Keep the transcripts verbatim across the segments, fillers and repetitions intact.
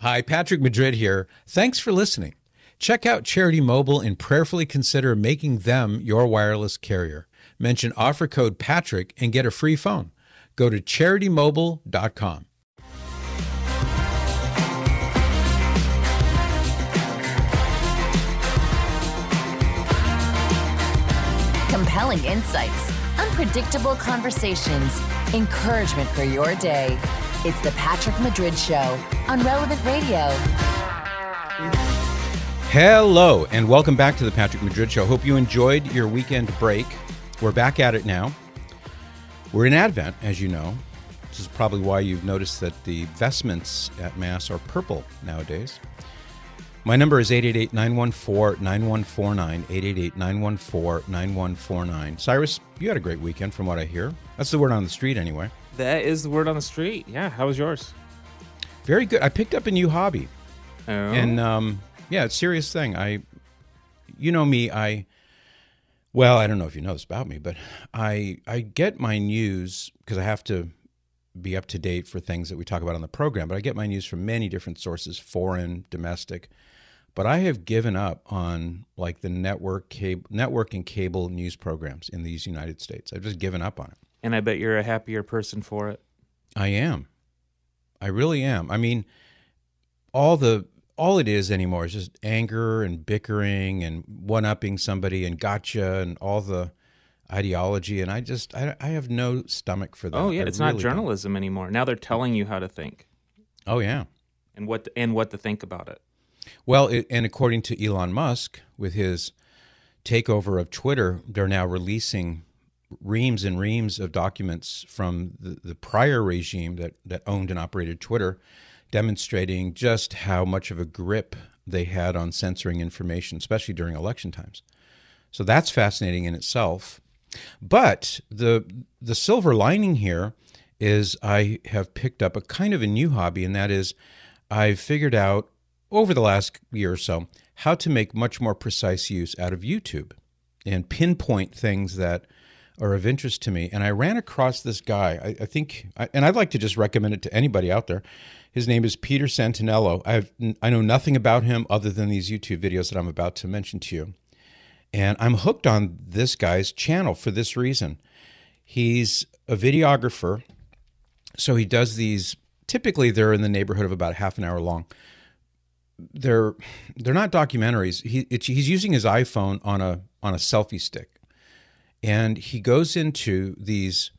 Hi, Patrick Madrid here. Thanks for listening. Check out Charity Mobile and prayerfully consider making them your wireless carrier. Mention offer code Patrick and get a free phone. Go to charity mobile dot com. Compelling insights, unpredictable conversations, encouragement for your day. It's the Patrick Madrid Show on Relevant Radio. Hello, and welcome back to the Patrick Madrid Show. Hope you enjoyed your weekend break. We're back at it now. We're in Advent, as you know. This is probably why you've noticed that the vestments at Mass are purple nowadays. My number is eight eight eight, nine one four, nine one four nine, eight eight eight, nine one four, nine one four nine. Cyrus, you had a great weekend from what I hear. That's the word on the street anyway. That is the word on the street. Yeah, how was yours? Very good. I picked up a new hobby. Oh. And, um, yeah, it's a serious thing. I, you know me, I, well, I don't know if you know this about me, but I I get my news, because I have to be up to date for things that we talk about on the program, but I get my news from many different sources, foreign, domestic. But I have given up on like the network cable, network and cable news programs in these United States. I've just given up on it. And I bet you're a happier person for it. I am. I really am. I mean, all the all it is anymore is just anger and bickering and one-upping somebody and gotcha and all the ideology. And I just, I, I have no stomach for that. Oh, yeah. I It's really not journalism don't. anymore. Now they're telling you how to think. Oh, yeah. And what to, and what to think about it. Well, it, and according to Elon Musk, with his takeover of Twitter, they're now releasing reams and reams of documents from the, the prior regime that, that owned and operated Twitter, demonstrating just how much of a grip they had on censoring information, especially during election times. So that's fascinating in itself. But the the silver lining here is I have picked up a kind of a new hobby, and that is I've figured out over the last year or so how to make much more precise use out of YouTube and pinpoint things that are of interest to me. And I ran across this guy, I, I think, and I'd like to just recommend it to anybody out there. His name is Peter Santinello. I've, I know nothing about him other than these YouTube videos that I'm about to mention to you. And I'm hooked on this guy's channel for this reason. He's a videographer, so he does these, typically they're in the neighborhood of about half an hour long. They're they're not documentaries. He it's, he's using his iPhone on a on a selfie stick. And he goes into these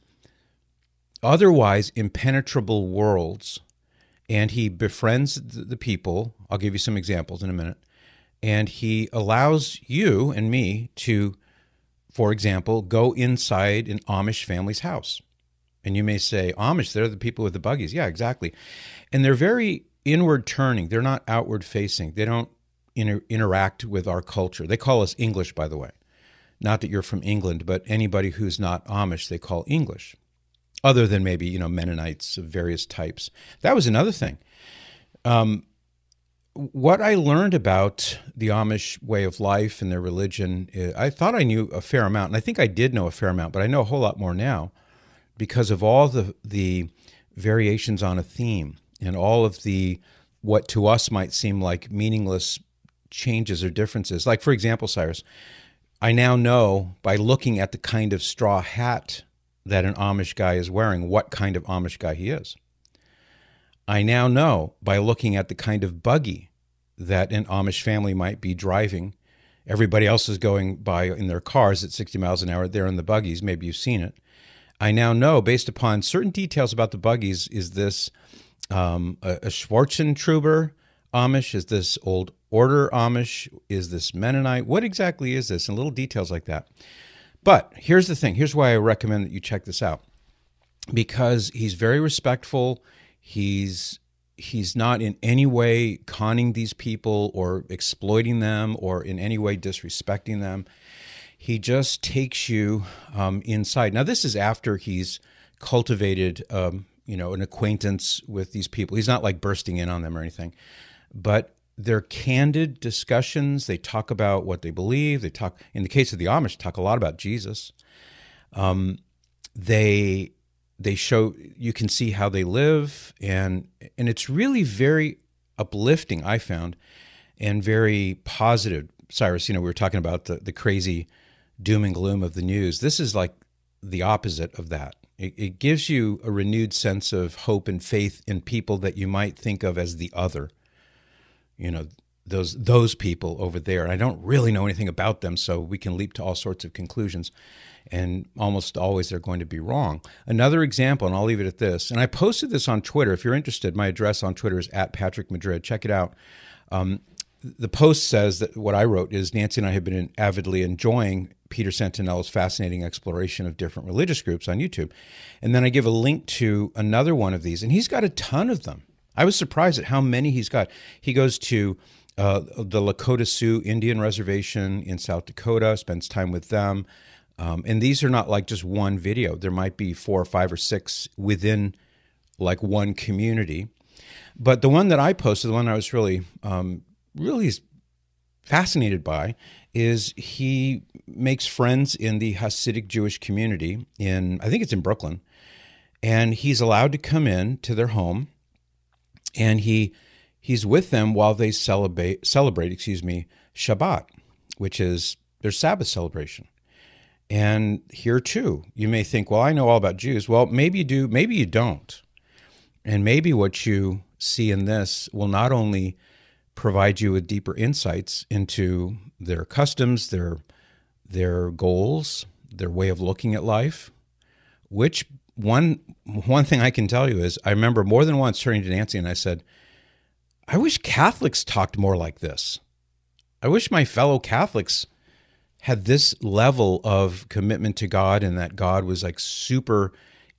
otherwise impenetrable worlds, and he befriends the people. I'll give you some examples in a minute. And he allows you and me to, for example, go inside an Amish family's house. And you may say, Amish, they're the people with the buggies. Yeah, exactly. And they're very inward turning. They're not outward facing. They don't inter- interact with our culture. They call us English, by the way. Not that you're from England, but anybody who's not Amish, they call English, other than maybe, you know, Mennonites of various types. That was another thing. Um, what I learned about the Amish way of life and their religion, I thought I knew a fair amount, and I think I did know a fair amount, but I know a whole lot more now because of all the the variations on a theme and all of the, what to us might seem like meaningless changes or differences. Like, for example, Cyrus, I now know by looking at the kind of straw hat that an Amish guy is wearing what kind of Amish guy he is. I now know by looking at the kind of buggy that an Amish family might be driving. Everybody else is going by in their cars at sixty miles an hour. They're in the buggies. Maybe you've seen it. I now know, based upon certain details about the buggies, is this um, a, a Schwarzentruber Amish? Is this Old Order Amish? Is this Mennonite? What exactly is this? And little details like that. But here's the thing. Here's why I recommend that you check this out. Because he's very respectful. He's he's not in any way conning these people or exploiting them or in any way disrespecting them. He just takes you um, inside. Now, this is after he's cultivated, um, you know, an acquaintance with these people. He's not like bursting in on them or anything, but they're candid discussions. They talk about what they believe. They talk, in the case of the Amish, talk a lot about Jesus. Um, they they show, you can see how they live, and and it's really very uplifting, I found, and very positive. Cyrus, you know, we were talking about the, the crazy doom and gloom of the news. This is like the opposite of that. It, it gives you a renewed sense of hope and faith in people that you might think of as the other. You know, those those people over there. I don't really know anything about them, so we can leap to all sorts of conclusions, and almost always they're going to be wrong. Another example, and I'll leave it at this, and I posted this on Twitter. If you're interested, my address on Twitter is at Patrick Madrid. Check it out. Um, the post says that what I wrote is Nancy and I have been avidly enjoying Peter Santinello's fascinating exploration of different religious groups on YouTube. And then I give a link to another one of these, and he's got a ton of them. I was surprised at how many he's got. He goes to uh, the Lakota Sioux Indian Reservation in South Dakota, spends time with them. Um, and these are not like just one video. There might be four or five or six within like one community. But the one that I posted, the one I was really, um, really fascinated by, is he makes friends in the Hasidic Jewish community in, I think it's in Brooklyn, and he's allowed to come in to their home, and he he's with them while they celebrate, celebrate, excuse me, Shabbat, which is their Sabbath celebration. And here too, you may think, well, I know all about Jews. Well, maybe you do, maybe you don't. And maybe what you see in this will not only provide you with deeper insights into their customs, their their goals, their way of looking at life, which one one thing I can tell you is I remember more than once turning to Nancy and I said, I wish Catholics talked more like this. I wish my fellow Catholics had this level of commitment to God and that God was like super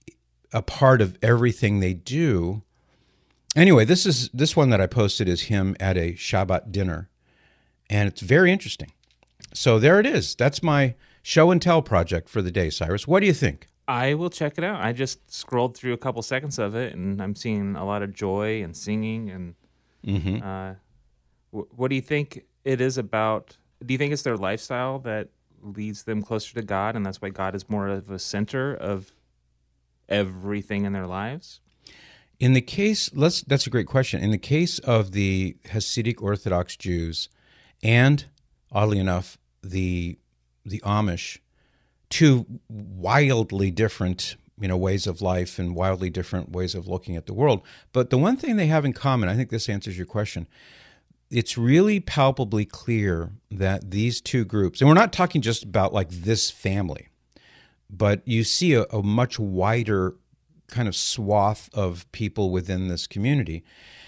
a part of everything they do. Anyway, this is this one that I posted is him at a Shabbat dinner, and it's very interesting. So there it is. That's my show and tell project for the day, Cyrus. What do you think? I will check it out. I just scrolled through a couple seconds of it, and I'm seeing a lot of joy and singing. And Mm-hmm. uh, w- what do you think it is about? Do you think it's their lifestyle that leads them closer to God, and that's why God is more of a center of everything in their lives? In the case, let's that's a great question. In the case of the Hasidic Orthodox Jews, and oddly enough, the the Amish, two wildly different, you know, ways of life and wildly different ways of looking at the world. But the one thing they have in common, I think this answers your question, it's really palpably clear that these two groups, and we're not talking just about like this family, but you see a, a much wider kind of swath of people within this community.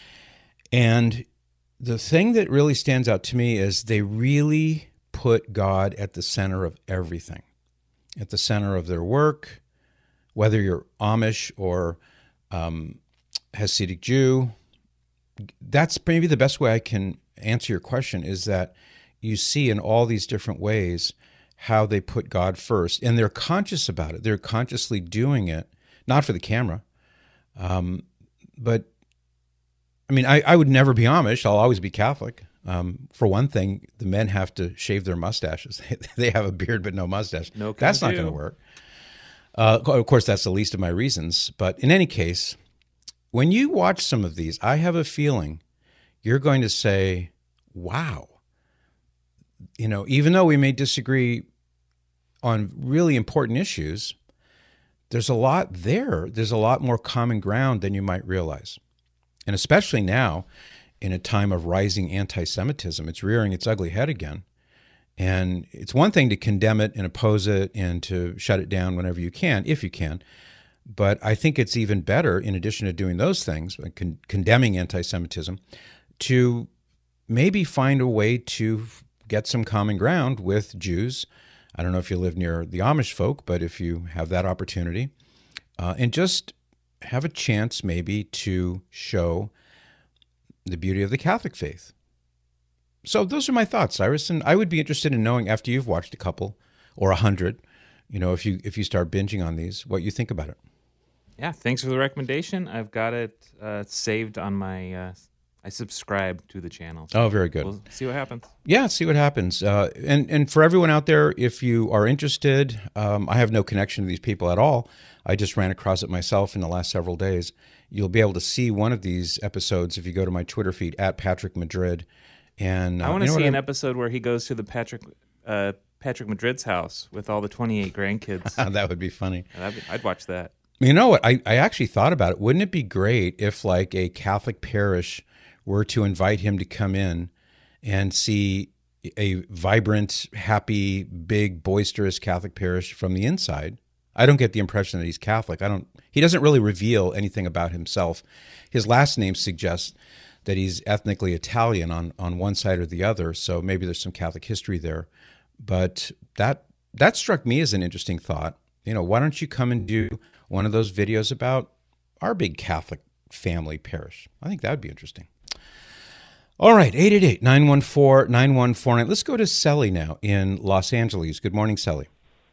And the thing that really stands out to me is they really put God at the center of everything, at the center of their work, whether you're Amish or um, Hasidic Jew. That's maybe the best way I can answer your question, is that you see in all these different ways how they put God first, and they're conscious about it. They're consciously doing it, not for the camera, um, but I mean, I, I would never be Amish. I'll always be Catholic. Um, for one thing, the men have to shave their mustaches. They have a beard but no mustache. No, that's not going to work. Uh, of course, that's the least of my reasons. But in any case, when you watch some of these, I have a feeling you're going to say, wow. You know, even though we may disagree on really important issues, there's a lot there. There's a lot more common ground than you might realize. And especially now, in a time of rising anti-Semitism, it's rearing its ugly head again. And it's one thing to condemn it and oppose it and to shut it down whenever you can, if you can. But I think it's even better, in addition to doing those things, like con- condemning anti-Semitism, to maybe find a way to get some common ground with Jews. I don't know if you live near the Amish folk, but if you have that opportunity, uh, and just have a chance maybe to show the beauty of the Catholic faith. So those are my thoughts, Cyrus, and I would be interested in knowing, after you've watched a couple or a hundred, you know, if you if you start binging on these, what you think about it. Yeah, thanks for the recommendation. I've got it uh, saved on my uh, I subscribe to the channel. Oh, very good. We'll see what happens. Yeah, see what happens. Uh, and, and for everyone out there, if you are interested, um, I have no connection to these people at all. I just ran across it myself in the last several days. You'll be able to see one of these episodes if you go to my Twitter feed, at Patrick Madrid. And uh, I want to you know see what an I'm- episode where he goes to the Patrick uh, Patrick Madrid's house with all the twenty-eight grandkids. That would be funny. I'd, I'd watch that. You know what? I, I actually thought about it. Wouldn't it be great if, like, a Catholic parish were to invite him to come in and see a vibrant, happy, big, boisterous Catholic parish from the inside? I don't get the impression that he's Catholic. I don't. He doesn't really reveal anything about himself. His last name suggests that he's ethnically Italian on, on one side or the other, so maybe there's some Catholic history there. But that that struck me as an interesting thought. You know, why don't you come and do one of those videos about our big Catholic family parish? I think that would be interesting. All right, eight eight eight, nine one four, nine one four nine. Let's go to Sally now in Los Angeles. Good morning, Sally.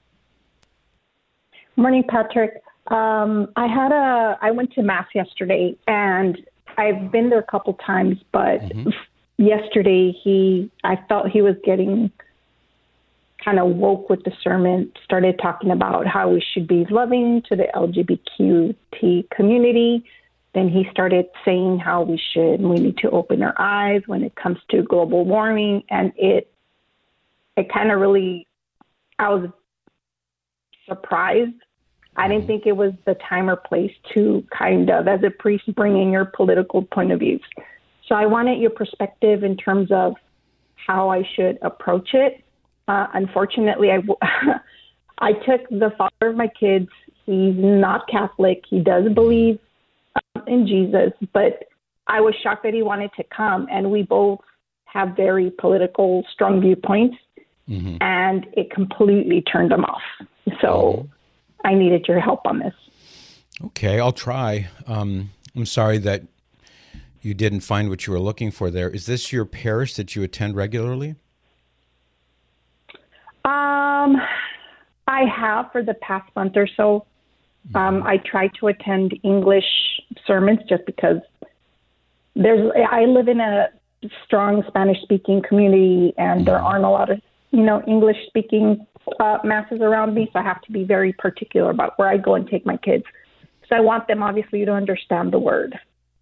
Morning, Patrick. Um, I had a. I went to Mass yesterday, and I've been there a couple times, but Mm-hmm. yesterday he, I felt he was getting kind of woke with the sermon. Started talking about how we should be loving to the L G B T Q community. Then he started saying how we should, we need to open our eyes when it comes to global warming, and it, it kind of really, I was surprised. I didn't think it was the time or place to kind of, as a priest, bring in your political point of views. So I wanted your perspective in terms of how I should approach it. Uh, unfortunately, I, I took the father of my kids. He's not Catholic. He does believe um, in Jesus, but I was shocked that he wanted to come. And we both have very political, strong viewpoints, Mm-hmm. and it completely turned him off. So I needed your help on this. Okay, I'll try. Um, I'm sorry that you didn't find what you were looking for there. Is this your parish that you attend regularly? Um, I have for the past month or so. Um, I try to attend English sermons just because there's. I live in a strong Spanish-speaking community, and there aren't a lot of you know English-speaking uh, masses around me, so I have to be very particular about where I go and take my kids. So I want them obviously to understand the word.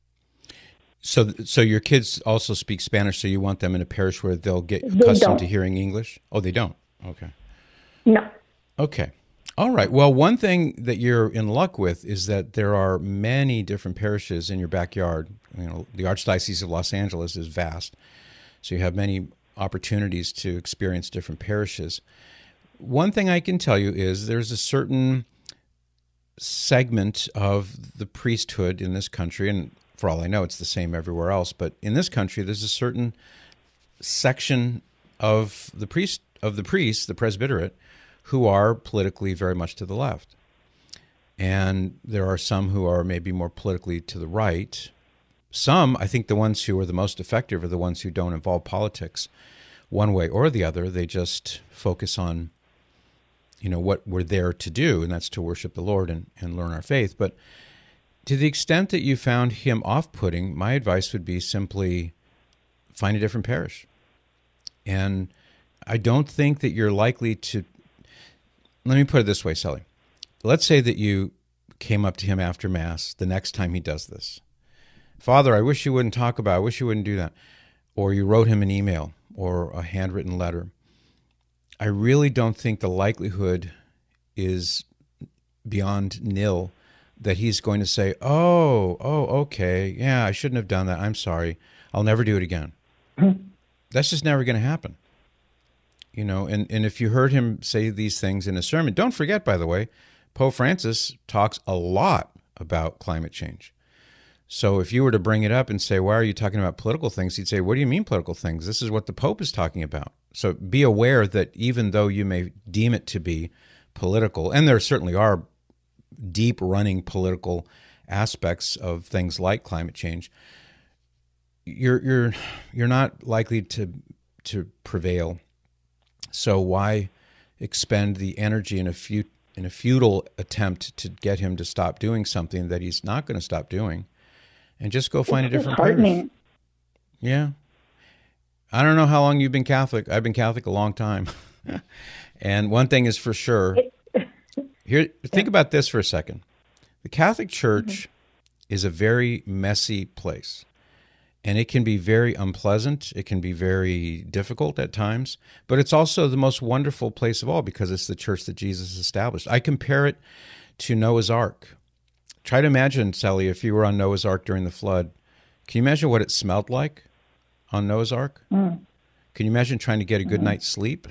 So, so your kids also speak Spanish, so you want them in a parish where they'll get They accustomed don't. to hearing English? Oh, they don't? Okay. No. Okay. All right. Well, one thing that you're in luck with is that there are many different parishes in your backyard. You know, the Archdiocese of Los Angeles is vast, so you have many opportunities to experience different parishes. One thing I can tell you is there's a certain segment of the priesthood in this country, and for all I know, it's the same everywhere else, but in this country, there's a certain section of the priest of the priests, the presbyterate, who are politically very much to the left. And there are some who are maybe more politically to the right. Some, I think the ones who are the most effective are the ones who don't involve politics one way or the other. They just focus on, you know, what we're there to do, and that's to worship the Lord and, and learn our faith. But to the extent that you found him off-putting, my advice would be simply find a different parish. And I don't think that you're likely to... Let me put it this way, Sally. Let's say that you came up to him after Mass the next time he does this. Father, I wish you wouldn't talk about it. I wish you wouldn't do that. Or you wrote him an email or a handwritten letter. I really don't think the likelihood is beyond nil that he's going to say, oh, oh, okay, yeah, I shouldn't have done that. I'm sorry. I'll never do it again. That's just never going to happen. You know, and, and if you heard him say these things in a sermon, don't forget, by the way, Pope Francis talks a lot about climate change. So if you were to bring it up and say, why are you talking about political things? He'd say, what do you mean political things? This is what the Pope is talking about. So be aware that even though you may deem it to be political, and there certainly are deep running political aspects of things like climate change, you're you're you're not likely to to prevail. So why expend the energy in a few in a futile attempt to get him to stop doing something that he's not going to stop doing, and just go find It's a different parish? disheartening. Yeah. I don't know how long you've been Catholic. I've been Catholic a long time. And one thing is for sure. Here, think about this for a second. The Catholic Church mm-hmm. is a very messy place. And it can be very unpleasant. It can be very difficult at times. But it's also the most wonderful place of all because it's the church that Jesus established. I compare it to Noah's Ark. Try to imagine, Sally, if you were on Noah's Ark during the flood. Can you imagine what it smelled like on Noah's Ark? Mm. Can you imagine trying to get a good mm. night's sleep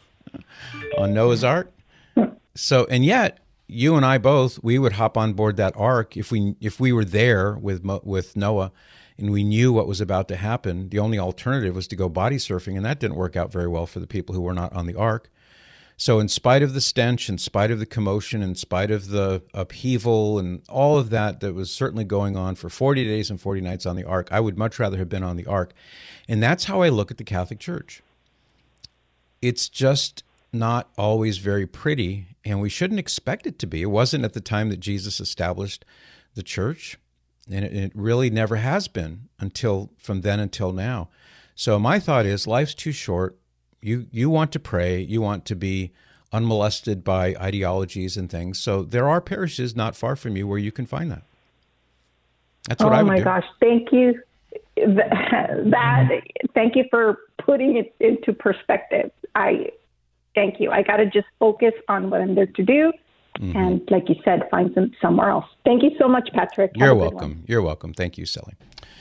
on Noah's Ark? So, and yet, you and I both, we would hop on board that ark if we if we were there with with Noah and we knew what was about to happen. The only alternative was to go body surfing, and that didn't work out very well for the people who were not on the ark. So in spite of the stench, in spite of the commotion, in spite of the upheaval and all of that that was certainly going on for forty days and forty nights on the ark, I would much rather have been on the ark. And that's how I look at the Catholic Church. It's just not always very pretty, and we shouldn't expect it to be. It wasn't at the time that Jesus established the church, and it, it really never has been until from then until now. So my thought is, life's too short. You you want to pray. You want to be unmolested by ideologies and things. So there are parishes not far from you where you can find that. That's what oh I would my do. gosh, thank you. That thank you for putting it into perspective. I thank you. I got to just focus on what I'm there to do, mm-hmm. and like you said, find them somewhere else. Thank you so much, Patrick. Have You're welcome. You're welcome. Thank you, Sally.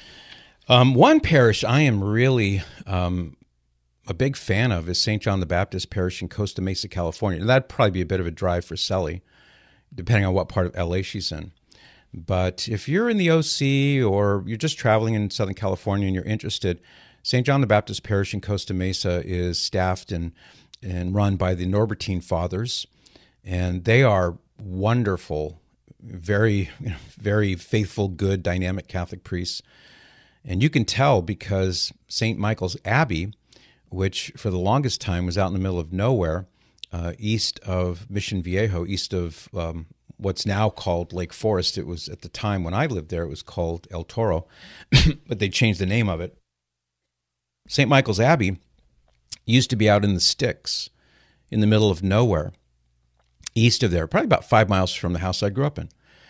Um, one parish I am really um, a big fan of is Saint John the Baptist Parish in Costa Mesa, California. And that'd probably be a bit of a drive for Sally, depending on what part of L A she's in. But if you're in the O C or you're just traveling in Southern California and you're interested, Saint John the Baptist Parish in Costa Mesa is staffed and and run by the Norbertine Fathers, and they are wonderful, very, you know, very faithful, good, dynamic Catholic priests. And you can tell because Saint Michael's Abbey, which for the longest time was out in the middle of nowhere, uh, east of Mission Viejo, east of um, what's now called Lake Forest. It was at the time when I lived there, it was called El Toro, but they changed the name of it. Saint Michael's Abbey used to be out in the sticks, in the middle of nowhere, east of there, probably about five miles from the house I grew up in.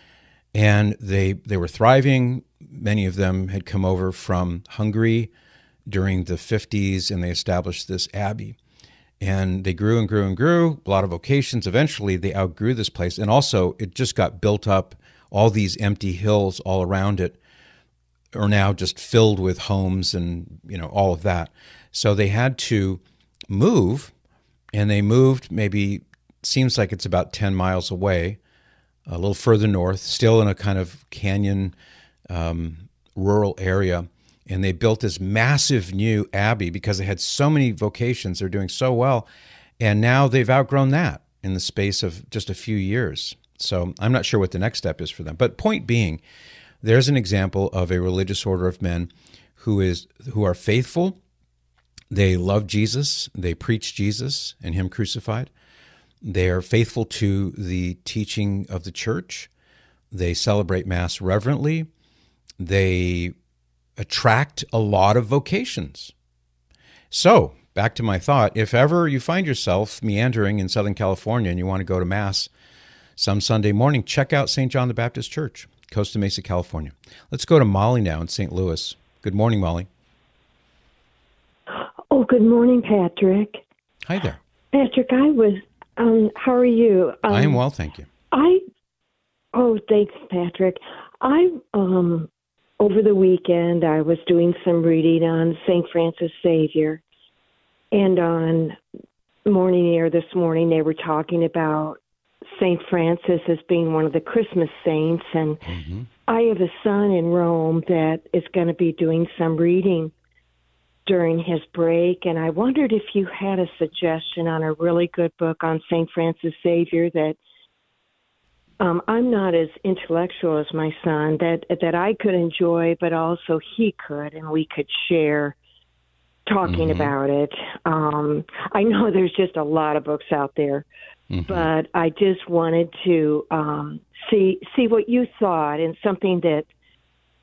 And they they were thriving. Many of them had come over from Hungary during the fifties, and they established this abbey. And they grew and grew and grew, a lot of vocations. Eventually, they outgrew this place. And also, it just got built up. All these empty hills all around it are now just filled with homes and, you know, all of that. So they had to move, and they moved maybe, seems like it's about ten miles away, a little further north, still in a kind of canyon um, rural area. And they built this massive new abbey because they had so many vocations. They're doing so well. And now they've outgrown that in the space of just a few years. So I'm not sure what the next step is for them. But point being, there's an example of a religious order of men who is who are faithful. They love Jesus. They preach Jesus and Him crucified. They are faithful to the teaching of the church. They celebrate Mass reverently. They attract a lot of vocations. So, back to my thought, if ever you find yourself meandering in Southern California and you want to go to Mass some Sunday morning, check out Saint John the Baptist Church, Costa Mesa, California. Let's go to Molly now in Saint Louis. Good morning, Molly. Oh, good morning, Patrick. Hi there. Patrick, I was, um, how are you? Um, I am well, thank you. I, oh, thanks, Patrick. I, um, over the weekend, I was doing some reading on Saint Francis Xavier, and on Morning Air this morning, they were talking about Saint Francis as being one of the Christmas saints, and mm-hmm. I have a son in Rome that is going to be doing some reading during his break, and I wondered if you had a suggestion on a really good book on Saint Francis Xavier that um, I'm not as intellectual as my son, that that I could enjoy, but also he could, and we could share talking mm-hmm. about it. Um, I know there's just a lot of books out there, mm-hmm. but I just wanted to um, see see what you thought, and something that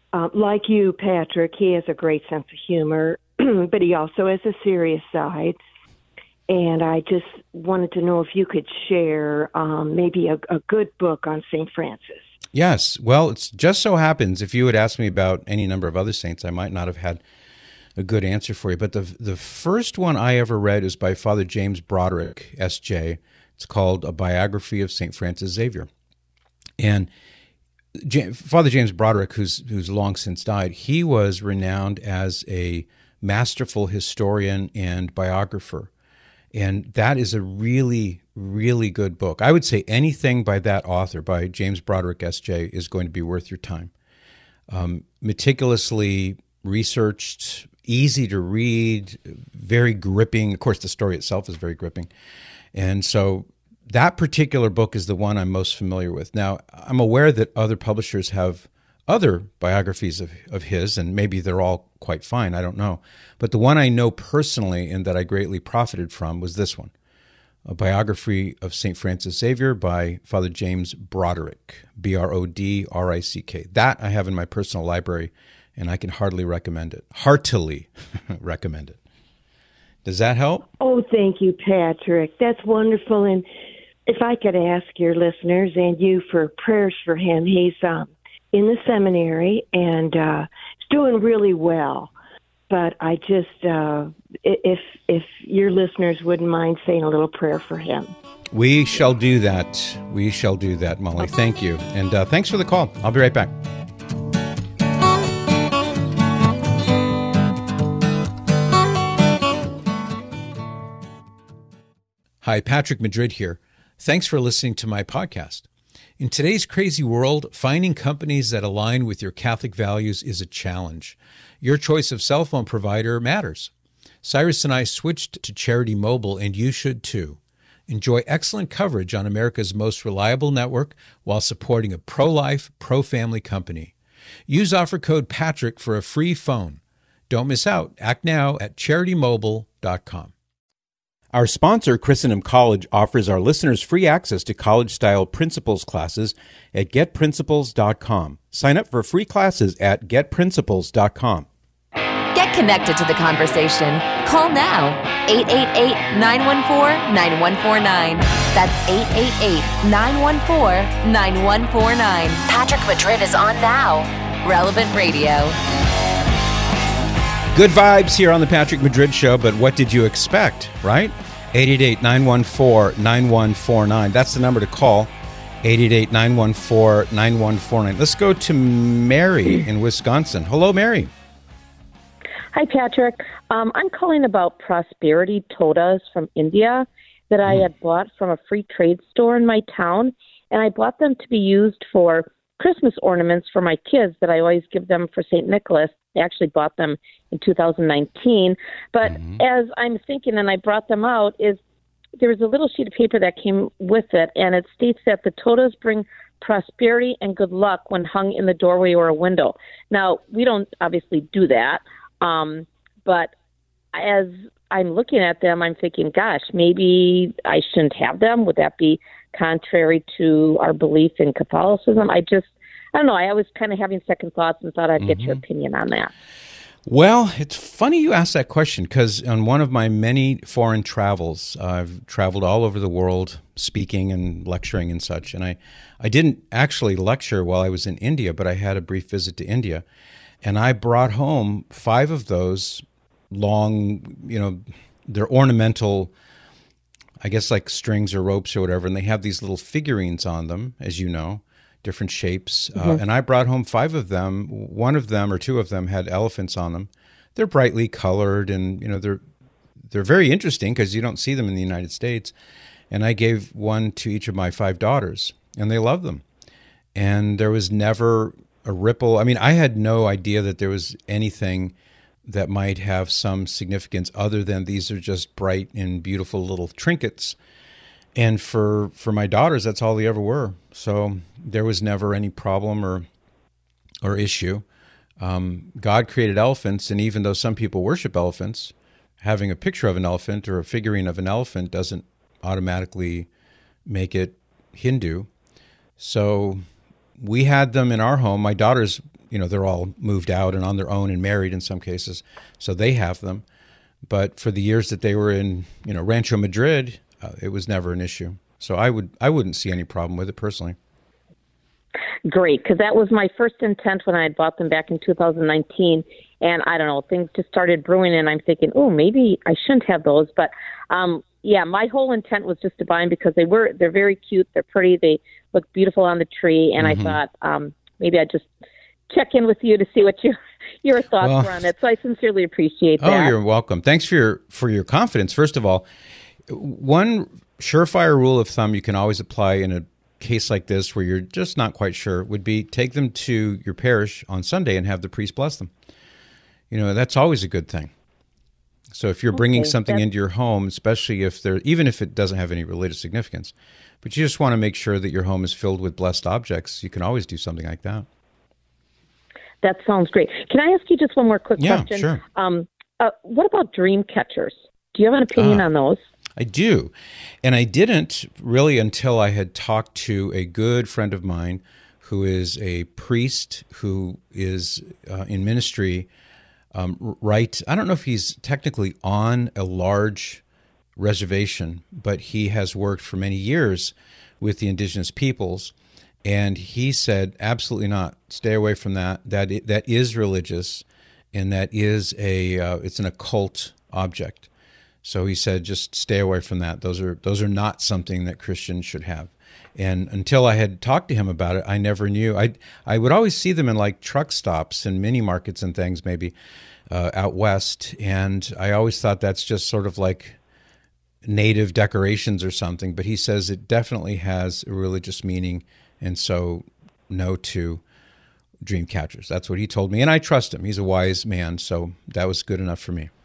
uh, like you, Patrick, he has a great sense of humor, but he also has a serious side. And I just wanted to know if you could share um, maybe a, a good book on Saint Francis. Yes. Well, it just so happens, if you had asked me about any number of other saints, I might not have had a good answer for you. But the the first one I ever read is by Father James Broderick, S J. It's called A Biography of Saint Francis Xavier. And J- Father James Broderick, who's who's long since died, he was renowned as a masterful historian and biographer. And that is a really, really good book. I would say anything by that author, by James Broderick, S J, is going to be worth your time. Um, meticulously researched, easy to read, very gripping. Of course, the story itself is very gripping. And so that particular book is the one I'm most familiar with. Now, I'm aware that other publishers have other biographies of, of his, and maybe they're all quite fine, I don't know. But the one I know personally and that I greatly profited from was this one, A Biography of Saint Francis Xavier by Father James Broderick, B R O D R I C K. That I have in my personal library, and I can hardly recommend it, heartily recommend it. Does that help? Oh, thank you, Patrick. That's wonderful. And if I could ask your listeners and you for prayers for him, he's um, in the seminary and uh, he's doing really well. But I just, uh, if if your listeners wouldn't mind saying a little prayer for him. We shall do that. We shall do that, Molly. Thank you. And uh, thanks for the call. I'll be right back. Hi, Patrick Madrid here. Thanks for listening to my podcast. In today's crazy world, finding companies that align with your Catholic values is a challenge. Your choice of cell phone provider matters. Cyrus and I switched to Charity Mobile, and you should too. Enjoy excellent coverage on America's most reliable network while supporting a pro-life, pro-family company. Use offer code Patrick for a free phone. Don't miss out. Act now at charity mobile dot com. Our sponsor, Christendom College, offers our listeners free access to college-style principles classes at get principles dot com. Sign up for free classes at get principles dot com. Get connected to the conversation. Call now, eight eight eight, nine one four, nine one four nine. That's eight eight eight, nine one four, nine one four nine. Patrick Madrid is on now. Relevant Radio. Good vibes here on the Patrick Madrid Show, but what did you expect, right? eight eight eight, nine one four, nine one four nine. That's the number to call, eight eight eight, nine one four, nine one four nine. Let's go to Mary in Wisconsin. Hello, Mary. Hi, Patrick. Um, I'm calling about prosperity todas from India that I had bought from a free trade store in my town, and I bought them to be used for Christmas ornaments for my kids that I always give them for Saint Nicholas. I actually bought them in two thousand nineteen. But mm-hmm. as I'm thinking, and I brought them out, is there was a little sheet of paper that came with it, and it states that the todas bring prosperity and good luck when hung in the doorway or a window. Now, we don't obviously do that, um, but as I'm looking at them, I'm thinking, gosh, maybe I shouldn't have them. Would that be contrary to our belief in Catholicism? I just, I don't know. I was kind of having second thoughts and thought I'd mm-hmm. get your opinion on that. Well, it's funny you asked that question because on one of my many foreign travels, uh, I've traveled all over the world speaking and lecturing and such. And I, I didn't actually lecture while I was in India, but I had a brief visit to India. And I brought home five of those long, you know, they're ornamental, I guess like strings or ropes or whatever. And they have these little figurines on them, as you know. Different shapes. Mm-hmm. Uh, and I brought home five of them. One of them or two of them had elephants on them. They're brightly colored and, you know, they're they're very interesting because you don't see them in the United States. And I gave one to each of my five daughters and they loved them. And there was never a ripple. I mean, I had no idea that there was anything that might have some significance other than these are just bright and beautiful little trinkets. And for, for my daughters, that's all they ever were. So there was never any problem or or issue. Um, God created elephants, and even though some people worship elephants, having a picture of an elephant or a figurine of an elephant doesn't automatically make it Hindu. So we had them in our home. My daughters you know, they're all moved out and on their own and married in some cases, so they have them. But for the years that they were in, you know, Rancho Madrid, uh, it was never an issue. So I would I wouldn't see any problem with it personally. Great, because that was my first intent when I had bought them back in two thousand nineteen. And I don't know, things just started brewing, and I'm thinking, oh, maybe I shouldn't have those. But um, yeah, my whole intent was just to buy them because they were they're very cute, they're pretty, they look beautiful on the tree, and mm-hmm. I thought um, maybe I'd just check in with you to see what your your thoughts well, were on it. So I sincerely appreciate that. Oh, you're welcome. Thanks for your for your confidence. First of all, one surefire rule of thumb you can always apply in a case like this where you're just not quite sure would be take them to your parish on Sunday and have the priest bless them. You know, that's always a good thing. So if you're bringing okay, something into your home, especially if there, even if it doesn't have any religious significance, but you just want to make sure that your home is filled with blessed objects, you can always do something like that. That sounds great. Can I ask you just one more quick yeah, question? Sure. Um, uh, what about dream catchers? Do you have an opinion uh, on those? I do. And I didn't really until I had talked to a good friend of mine who is a priest who is uh, in ministry um, right. I don't know if he's technically on a large reservation, but he has worked for many years with the indigenous peoples. And he said, absolutely not. Stay away from that. That that is religious, and that is a uh, it's an occult object. So he said, just stay away from that. Those are those are not something that Christians should have. And until I had talked to him about it, I never knew. I I would always see them in like truck stops and mini markets and things, maybe uh, out west. And I always thought that's just sort of like native decorations or something. But he says it definitely has a religious meaning. And so no to dream catchers. That's what he told me. And I trust him. He's a wise man. So that was good enough for me.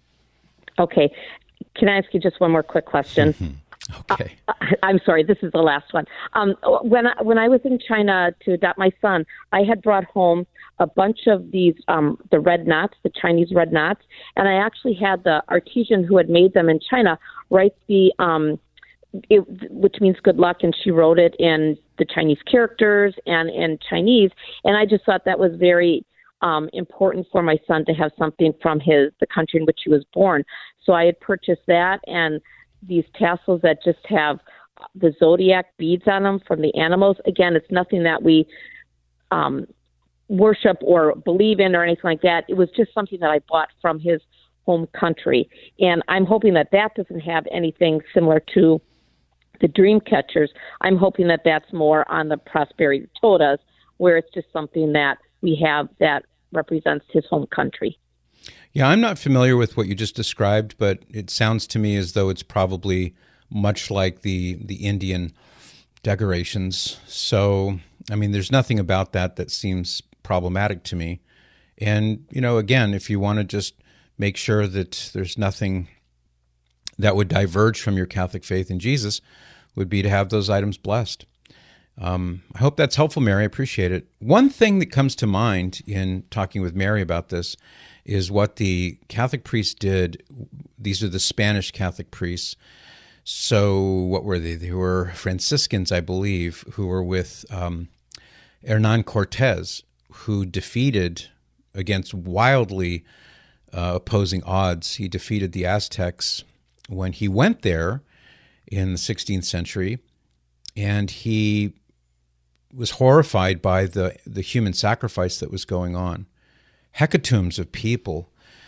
Okay. Can I ask you just one more quick question? Okay. Uh, I'm sorry. This is the last one. Um, when I, when I was in China to adopt my son, I had brought home a bunch of these, um, the red knots, the Chinese red knots, and I actually had the artisan who had made them in China write the, um, it, which means good luck, and she wrote it in the Chinese characters and in Chinese, and I just thought that was very um, important for my son to have something from his the country in which he was born. So I had purchased that and these tassels that just have the zodiac beads on them from the animals. Again, it's nothing that we um, worship or believe in or anything like that. It was just something that I bought from his home country. And I'm hoping that that doesn't have anything similar to the dream catchers. I'm hoping that that's more on the prosperity todas, where it's just something that we have that represents his home country. Yeah, I'm not familiar with what you just described, but it sounds to me as though it's probably much like the the Indian decorations. So, I mean, there's nothing about that that seems problematic to me. And, you know, again, if you want to just make sure that there's nothing that would diverge from your Catholic faith in Jesus, would be to have those items blessed. Um, I hope that's helpful, Mary. I appreciate it. One thing that comes to mind in talking with Mary about this is what the Catholic priests did. These are the Spanish Catholic priests. So what were they? They were Franciscans, I believe, who were with um, Hernan Cortez, who defeated, against wildly uh, opposing odds, he defeated the Aztecs when he went there in the sixteenth century, and he was horrified by the, the human sacrifice that was going on. Hecatombs of people,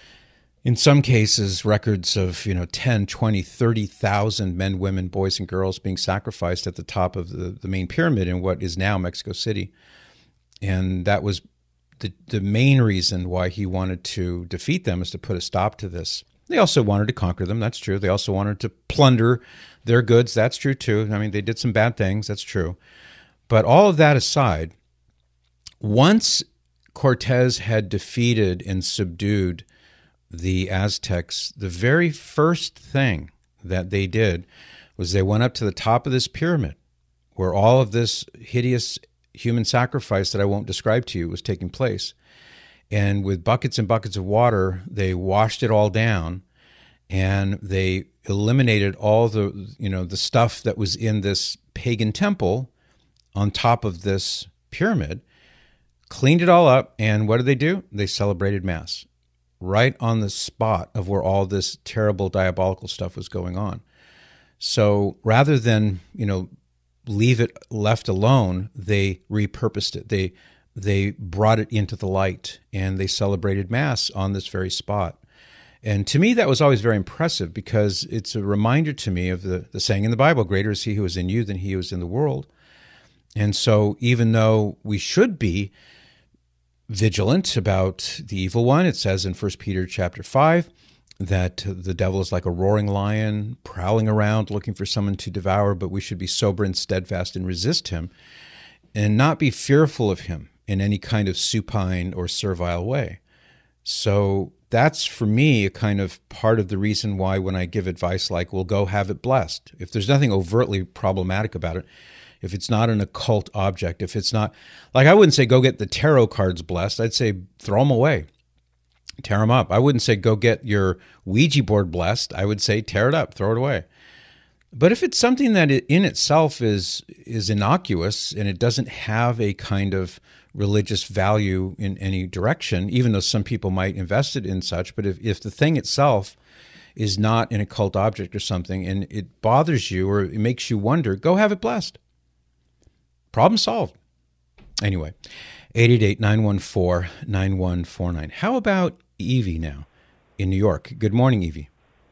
in some cases records of, you know, ten, twenty, thirty thousand men, women, boys, and girls being sacrificed at the top of the, the main pyramid in what is now Mexico City. And that was the, the main reason why he wanted to defeat them, is to put a stop to this. They also wanted to conquer them, that's true. They also wanted to plunder their goods, that's true too. I mean, they did some bad things, that's true. But all of that aside, once Cortez had defeated and subdued the Aztecs, the very first thing that they did was they went up to the top of this pyramid where all of this hideous human sacrifice that I won't describe to you was taking place. And with buckets and buckets of water, they washed it all down, and they eliminated all the, you know, the stuff that was in this pagan temple on top of this pyramid, cleaned it all up, and what did they do? They celebrated Mass right on the spot of where all this terrible diabolical stuff was going on. So rather than, you know, leave it left alone, they repurposed it. They they brought it into the light, and they celebrated Mass on this very spot. And to me, that was always very impressive, because it's a reminder to me of the, the saying in the Bible, greater is he who is in you than he who is in the world. And so even though we should be vigilant about the evil one, it says in First Peter chapter five that the devil is like a roaring lion prowling around looking for someone to devour, but we should be sober and steadfast and resist him and not be fearful of him in any kind of supine or servile way. So that's, for me, a kind of part of the reason why when I give advice like, well, go have it blessed, if there's nothing overtly problematic about it, if it's not an occult object, if it's not, like I wouldn't say go get the tarot cards blessed, I'd say throw them away, tear them up. I wouldn't say go get your Ouija board blessed, I would say tear it up, throw it away. But if it's something that in itself is is innocuous and it doesn't have a kind of religious value in any direction, even though some people might invest it in such, but if, if the thing itself is not an occult object or something and it bothers you or it makes you wonder, go have it blessed. Problem solved. Anyway, eight eight eight, nine one four, nine one four nine. How about Evie now in New York? Good morning, Evie.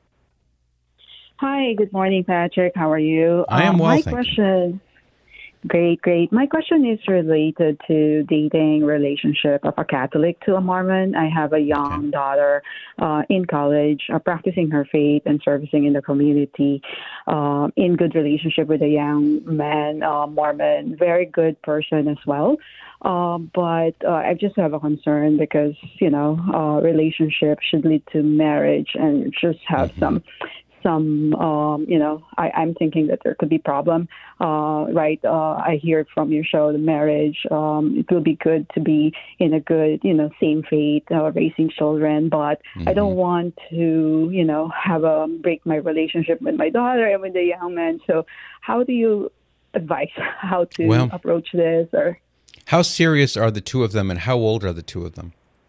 Hi, good morning, Patrick. How are you? I am um, well, my thank question, you. Great, great. My question is related to dating relationship of a Catholic to a Mormon. I have a young Okay. daughter uh, in college, uh, practicing her faith and servicing in the community, uh, in good relationship with a young man, uh, Mormon, very good person as well. Um, but uh, I just have a concern because, you know, uh, relationship should lead to marriage and just have mm-hmm. some some, um, you know, I, I'm thinking that there could be problem, uh, right? Uh, I hear from your show, the marriage, um, it will be good to be in a good, you know, same faith, uh, raising children, but mm-hmm. I don't want to, you know, have a break my relationship with my daughter and with the young man. So how do you advise how to well, approach this? Or how serious are the two of them, and how old are the two of them?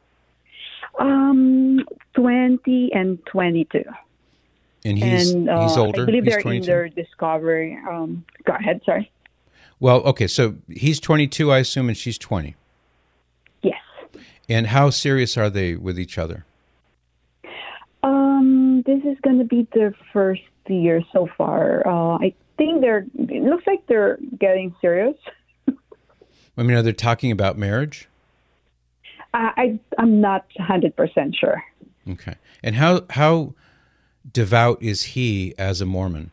Um, twenty and twenty-two. And he's and, uh, he's older. I believe he's they're twenty-two? in their discovery. Um, go ahead, sorry. Well, okay, so he's twenty-two, I assume, and she's twenty. Yes. And how serious are they with each other? Um, this is going to be their first year so far. Uh, I think they're. It looks like they're getting serious. I mean, are they talking about marriage? I, I I'm not one hundred percent sure. Okay, and how how devout is he as a Mormon?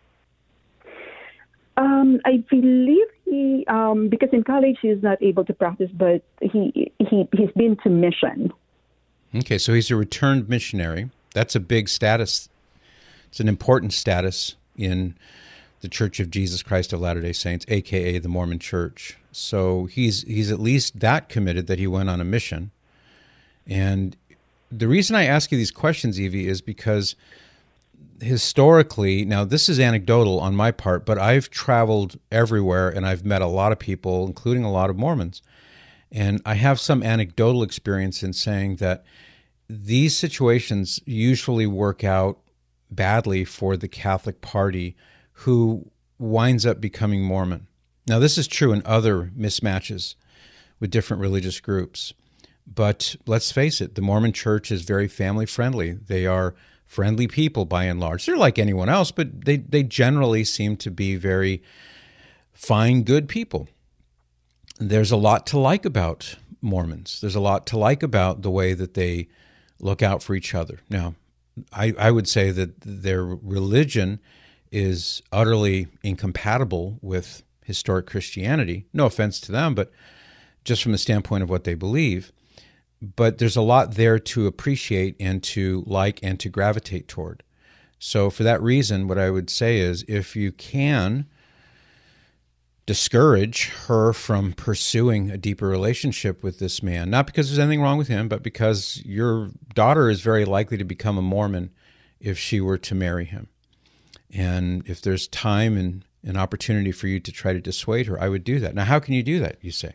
Um, I believe he, um, because in college he's not able to practice, but he he he's been to mission. Okay, so he's a returned missionary. That's a big status. It's an important status in the Church of Jesus Christ of Latter-day Saints, a k a the Mormon Church. So he's he's at least that committed that he went on a mission. And the reason I ask you these questions, Evie, is because historically, now this is anecdotal on my part, but I've traveled everywhere and I've met a lot of people, including a lot of Mormons. And I have some anecdotal experience in saying that these situations usually work out badly for the Catholic party who winds up becoming Mormon. Now, this is true in other mismatches with different religious groups. But let's face it, the Mormon Church is very family-friendly. They are friendly people by and large. They're like anyone else, but they, they generally seem to be very fine, good people. There's a lot to like about Mormons. There's a lot to like about the way that they look out for each other. Now, I, I would say that their religion is utterly incompatible with historic Christianity. No offense to them, but just from the standpoint of what they believe. But there's a lot there to appreciate and to like and to gravitate toward. So for that reason, what I would say is if you can discourage her from pursuing a deeper relationship with this man, not because there's anything wrong with him, but because your daughter is very likely to become a Mormon if she were to marry him. And if there's time and an opportunity for you to try to dissuade her, I would do that. Now, how can you do that, you say?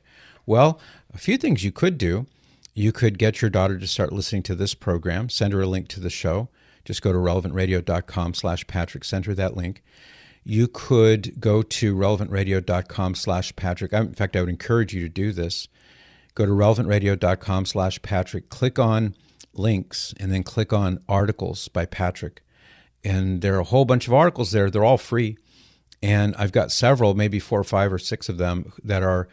Well, a few things you could do. You could get your daughter to start listening to this program. Send her a link to the show. Just go to relevantradio.com slash Patrick. Send her that link. You could go to relevantradio.com slash Patrick. In fact, I would encourage you to do this. Go to relevantradio.com slash Patrick. Click on links and then click on articles by Patrick. And there are a whole bunch of articles there. They're all free. And I've got several, maybe four or five or six of them that are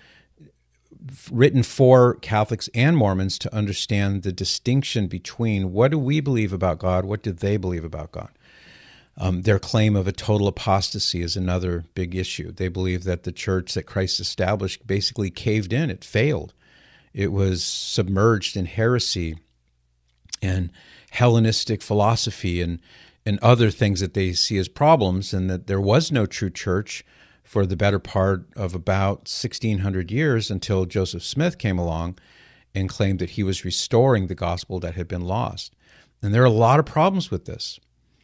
written for Catholics and Mormons to understand the distinction between what do we believe about God, what do they believe about God. Um, their claim of a total apostasy is another big issue. They believe that the church that Christ established basically caved in. It failed. It was submerged in heresy and Hellenistic philosophy and, and other things that they see as problems, and that there was no true church for the better part of about sixteen hundred years until Joseph Smith came along and claimed that he was restoring the gospel that had been lost. And there are a lot of problems with this.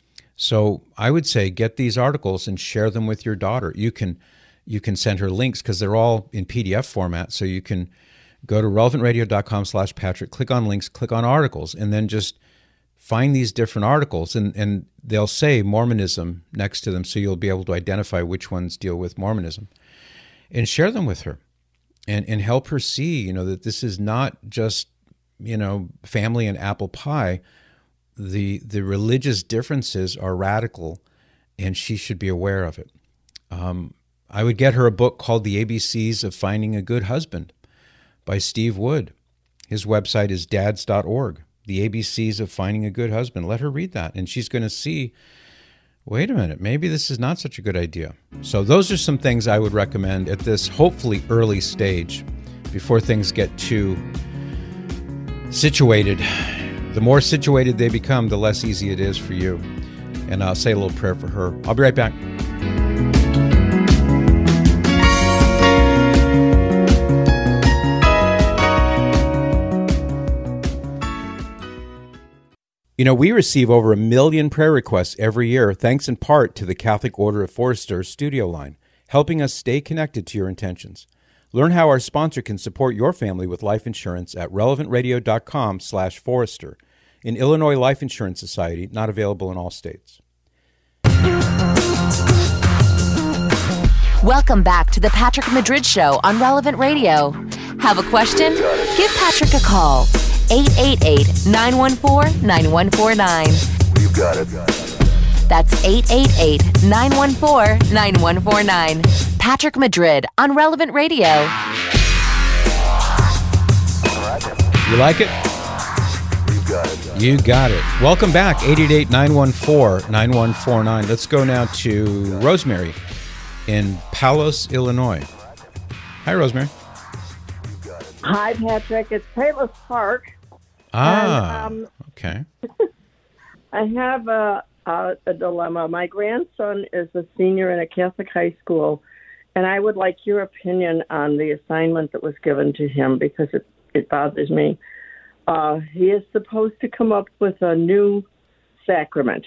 So I would say get these articles and share them with your daughter. You can you can send her links because they're all in P D F format. So you can go to relevantradio.com slash Patrick, click on links, click on articles, and then just find these different articles, and, and they'll say Mormonism next to them, so you'll be able to identify which ones deal with Mormonism, and share them with her, and and help her see, you know, that this is not just, you know, family and apple pie. The the religious differences are radical, and she should be aware of it. Um, I would get her a book called The A B Cs of Finding a Good Husband by Steve Wood. His website is dads dot org. The A B Cs of Finding a Good Husband. Let her read that, and she's going to see, wait a minute, maybe this is not such a good idea. So those are some things I would recommend at this hopefully early stage before things get too situated. The more situated they become, the less easy it is for you. And I'll say a little prayer for her. I'll be right back. You know, we receive over a million prayer requests every year, thanks in part to the Catholic Order of Foresters studio line, helping us stay connected to your intentions. Learn how our sponsor can support your family with life insurance at relevantradio.com slash Forester, an Illinois Life Insurance Society, not available in all states. Welcome back to the Patrick Madrid Show on Relevant Radio. Have a question? Give Patrick a call. eight eight eight, nine one four, nine one four nine. You got it. That's eight eight eight, nine one four, nine one four nine. Patrick Madrid on Relevant Radio. You like it? You got it. You got it. Welcome back, eight eight eight, nine one four, nine one four nine. Let's go now to Rosemary in Palos, Illinois. Hi, Rosemary. Hi, Patrick. It's Palos Park. Ah, and, um, okay. I have a, a, a dilemma. My grandson is a senior in a Catholic high school, and I would like your opinion on the assignment that was given to him because it, it bothers me. Uh, he is supposed to come up with a new sacrament.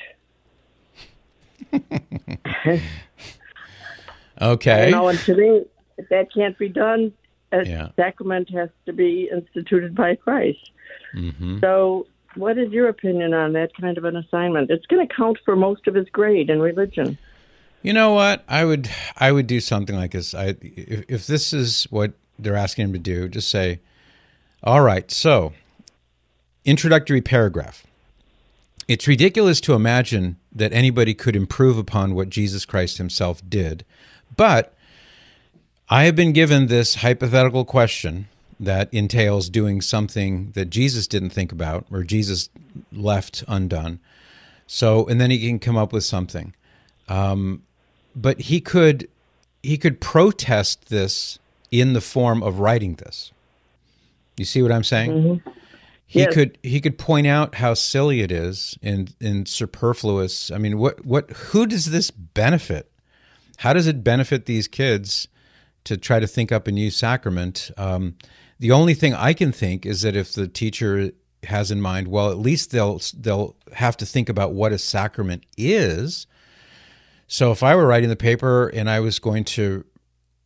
Okay. You know, and to me, if that can't be done, a yeah. sacrament has to be instituted by Christ. Mm-hmm. So what is your opinion on that kind of an assignment? It's going to count for most of his grade in religion. You know what? I would I would do something like this. I if, if this is what they're asking him to do, just say, all right, so introductory paragraph. It's ridiculous to imagine that anybody could improve upon what Jesus Christ himself did, but I have been given this hypothetical question that entails doing something that Jesus didn't think about or Jesus left undone. So, and then he can come up with something. Um, but he could he could protest this in the form of writing this. You see what I'm saying? Mm-hmm. He Yes. could he could point out how silly it is and, and superfluous. I mean, what what who does this benefit? How does it benefit these kids to try to think up a new sacrament? Um, the only thing I can think is that if the teacher has in mind, well, at least they'll they'll have to think about what a sacrament is. So if I were writing the paper and I was going to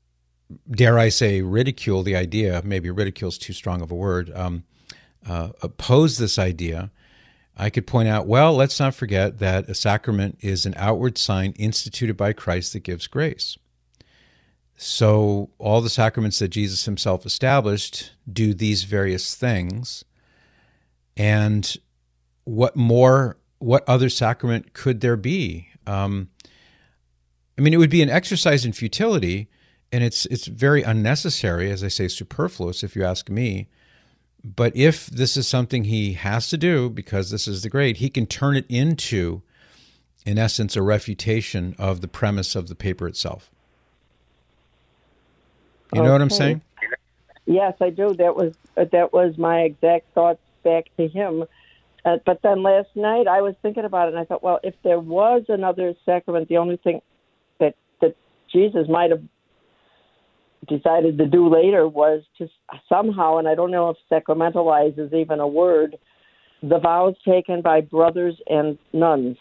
dare I say, ridicule the idea, maybe ridicule is too strong of a word, um, uh, oppose this idea, I could point out, well, let's not forget that a sacrament is an outward sign instituted by Christ that gives grace. So all the sacraments that Jesus himself established do these various things. And what more, what other sacrament could there be? Um, I mean, it would be an exercise in futility, and it's it's very unnecessary, as I say, superfluous, if you ask me. But if this is something he has to do, because this is the grade, he can turn it into, in essence, a refutation of the premise of the paper itself. You know okay. what I'm saying? Yes, I do. That was that was my exact thoughts back to him. Uh, but then last night I was thinking about it, and I thought, well, if there was another sacrament, the only thing that that Jesus might have decided to do later was to somehow, and I don't know if sacramentalize is even a word, the vows taken by brothers and nuns.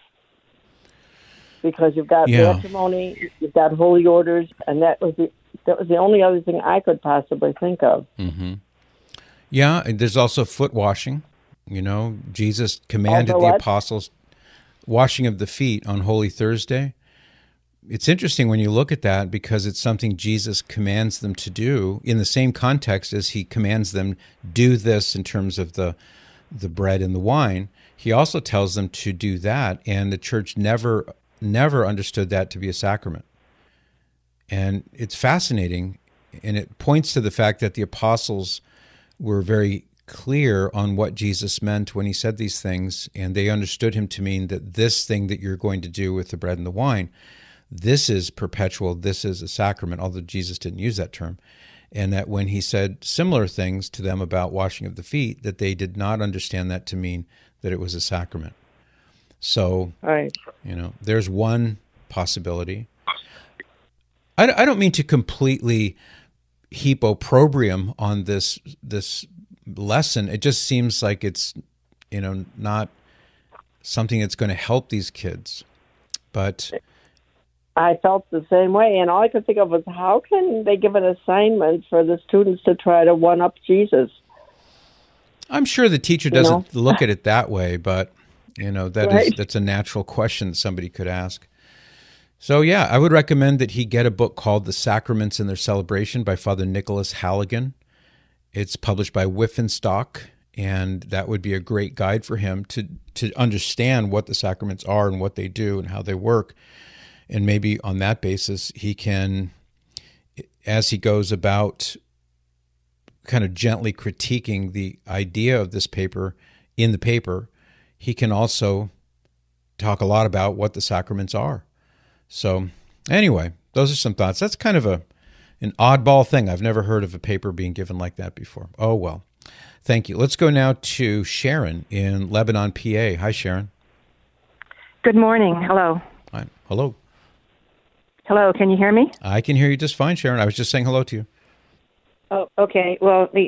Because you've got yeah. matrimony, you've got holy orders, and that was the that was the only other thing I could possibly think of. Mm-hmm. Yeah, and there's also foot washing. You know, Jesus commanded Also the what? apostles washing of the feet on Holy Thursday. It's interesting when you look at that because it's something Jesus commands them to do in the same context as he commands them do this in terms of the the bread and the wine. He also tells them to do that, and the church never never understood that to be a sacrament. And it's fascinating, and it points to the fact that the apostles were very clear on what Jesus meant when he said these things, and they understood him to mean that this thing that you're going to do with the bread and the wine, this is perpetual, this is a sacrament, although Jesus didn't use that term. And that when he said similar things to them about washing of the feet, that they did not understand that to mean that it was a sacrament. So, right. you know, there's one possibility. I, I don't mean to completely heap opprobrium on this this lesson. It just seems like it's, you know, not something that's going to help these kids. But I felt the same way, and all I could think of was, how can they give an assignment for the students to try to one-up Jesus? I'm sure the teacher You doesn't know? look at it that way, but, you know, that Right. is that's a natural question that somebody could ask. So, yeah, I would recommend that he get a book called The Sacraments and Their Celebration by Father Nicholas Halligan. It's published by Wiffenstock, and that would be a great guide for him to, to understand what the sacraments are and what they do and how they work. And maybe on that basis, he can, as he goes about kind of gently critiquing the idea of this paper in the paper, he can also talk a lot about what the sacraments are. So anyway, those are some thoughts. That's kind of a an oddball thing. I've never heard of a paper being given like that before. Oh, well. Thank you. Let's go now to Sharon in Lebanon, P A. Hi, Sharon. Good morning. Hello. Hi. Hello. Hello. Can you hear me? I can hear you just fine, Sharon. I was just saying hello to you. Oh, okay. Well, the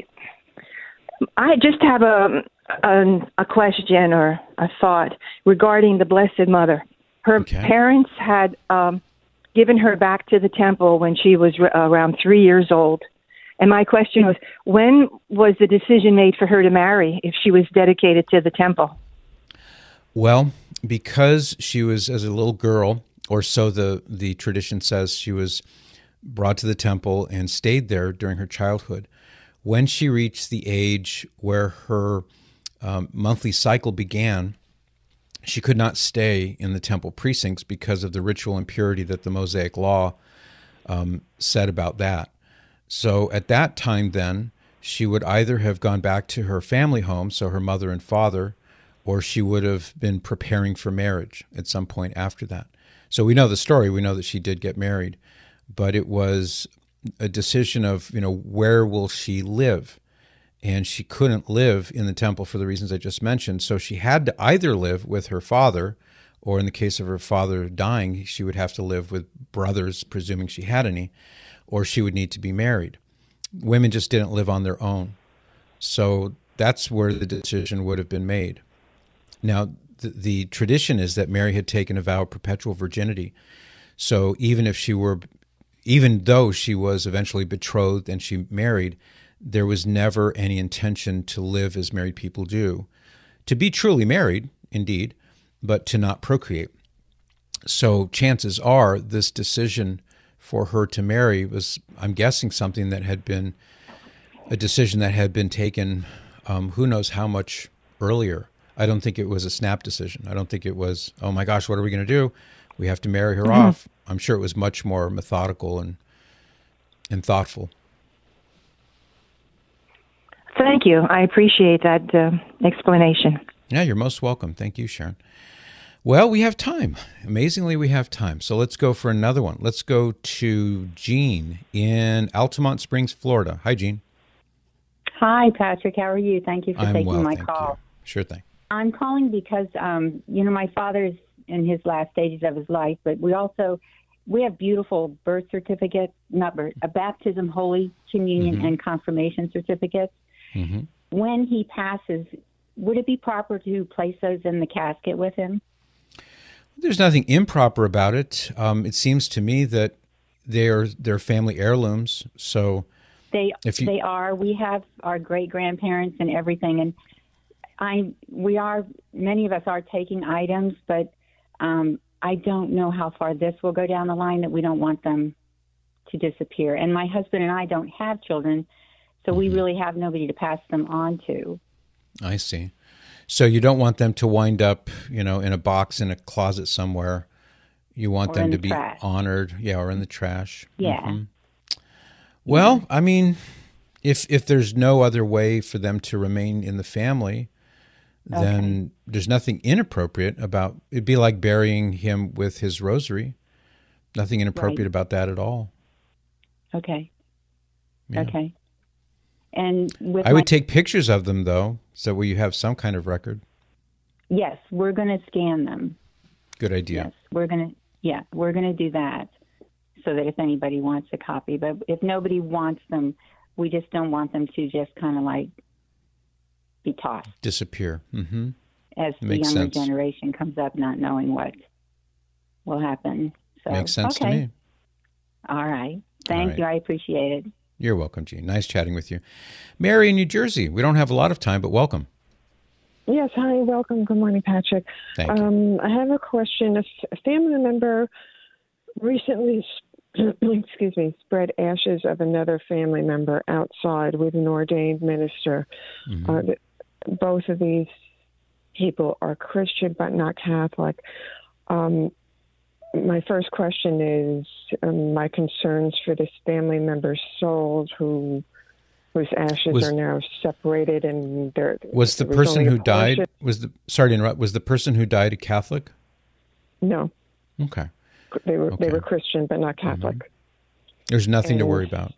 I just have a a, a question or a thought regarding the Blessed Mother. Her Okay. parents had um, given her back to the temple when she was r- around three years old. And my question was, when was the decision made for her to marry if she was dedicated to the temple? Well, because she was, as a little girl, or so the, the tradition says, she was brought to the temple and stayed there during her childhood. When she reached the age where her um, monthly cycle began, she could not stay in the temple precincts because of the ritual impurity that the Mosaic Law um, said about that. So at that time then, she would either have gone back to her family home, so her mother and father, or she would have been preparing for marriage at some point after that. So we know the story. We know that she did get married, but it was a decision of, you know, where will she live? And she couldn't live in the temple for the reasons I just mentioned. So she had to either live with her father, or in the case of her father dying, she would have to live with brothers, presuming she had any, or she would need to be married. Women just didn't live on their own. So that's where the decision would have been made. Now, the, the tradition is that Mary had taken a vow of perpetual virginity. So even if she were even though she was eventually betrothed and she married, there was never any intention to live as married people do, to be truly married, indeed, but to not procreate. So chances are this decision for her to marry was, I'm guessing, something that had been a decision that had been taken um, who knows how much earlier. I don't think it was a snap decision. I don't think it was, oh my gosh, what are we going to do? We have to marry her mm-hmm. off. I'm sure it was much more methodical and and thoughtful. Thank you. I appreciate that uh, explanation. Yeah, you're most welcome. Thank you, Sharon. Well, we have time. Amazingly, we have time. So let's go for another one. Let's go to Jean in Altamont Springs, Florida. Hi, Jean. Hi, Patrick. How are you? Thank you for I'm taking well, my thank call. You. Sure thing. I'm calling because, um, you know, my father's in his last stages of his life, but we also, we have beautiful birth certificates, not birth, a baptism, Holy Communion, mm-hmm. and confirmation certificates. Mm-hmm. When he passes, would it be proper to place those in the casket with him? There's nothing improper about it. Um, it seems to me that they're they're family heirlooms. So they if you, they are. We have our great grandparents and everything, and I we are many of us are taking items, but um, I don't know how far this will go down the line that we don't want them to disappear. And my husband and I don't have children, so mm-hmm. we really have nobody to pass them on to. I see. So you don't want them to wind up, you know, in a box in a closet somewhere. You want or them the to be trash. honored, yeah, or in the trash. Yeah. Mm-hmm. Well, I mean, if if there's no other way for them to remain in the family, then okay. there's nothing inappropriate about. It'd be like burying him with his rosary. Nothing inappropriate right. about that at all. Okay. Yeah. Okay. And with I my, would take pictures of them, though, so where you have some kind of record. Yes, we're going to scan them. Good idea. Yes, we're going to. Yeah, we're going to do that, so that if anybody wants a copy, but if nobody wants them, we just don't want them to just kind of like be tossed, disappear. Mm-hmm. As the Makes younger sense. generation comes up, not knowing what will happen. So makes sense okay. to me. All right. Thank All right. you. I appreciate it. You're welcome, Jean. Nice chatting with you. Mary in New Jersey. We don't have a lot of time, but welcome. Yes, hi, welcome. Good morning, Patrick. Thank um, you. I have a question. A, f- a family member recently, excuse me, spread ashes of another family member outside with an ordained minister. Mm-hmm. Uh, th- both of these people are Christian but not Catholic. Um, My first question is um, my concerns for this family member's souls who whose ashes was, are now separated and they're was the person who died was the sorry to interrupt was the person who died a Catholic? No. Okay. They were okay. they were Christian but not Catholic. Mm-hmm. There's nothing and, to worry about.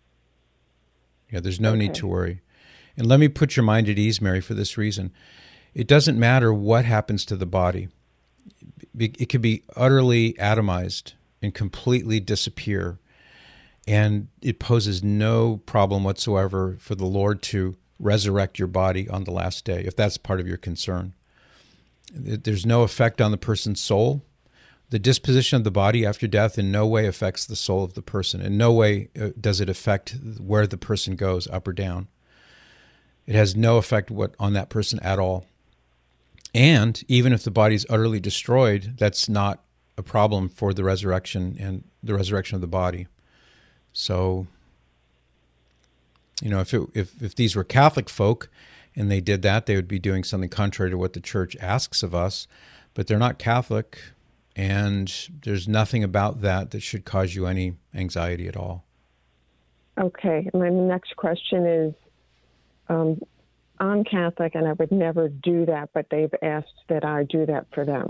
Yeah, there's no okay. need to worry. And let me put your mind at ease, Mary, for this reason. It doesn't matter what happens to the body. It could be utterly atomized and completely disappear, and it poses no problem whatsoever for the Lord to resurrect your body on the last day, if that's part of your concern. There's no effect on the person's soul. The disposition of the body after death in no way affects the soul of the person. In no way does it affect where the person goes, up or down. It has no effect what on that person at all. And even if the body is utterly destroyed, that's not a problem for the resurrection and the resurrection of the body. So, you know, if it, if if these were Catholic folk and they did that, they would be doing something contrary to what the Church asks of us. But they're not Catholic, and there's nothing about that that should cause you any anxiety at all. Okay. My next question is, um, I'm Catholic and I would never do that, but they've asked that I do that for them.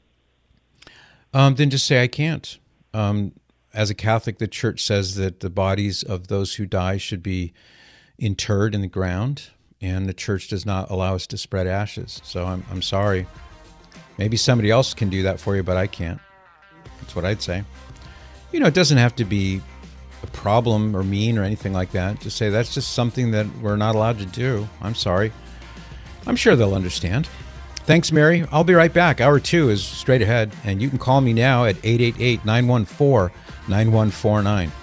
Um, then just say I can't. Um, as a Catholic, the Church says that the bodies of those who die should be interred in the ground, and the Church does not allow us to spread ashes. So I'm I'm sorry. Maybe somebody else can do that for you, but I can't. That's what I'd say. You know, it doesn't have to be a problem or mean or anything like that. Just say that's just something that we're not allowed to do. I'm sorry. I'm sure they'll understand. Thanks, Mary. I'll be right back. Hour two is straight ahead, and you can call me now at eight eight eight, nine one four, nine one four nine.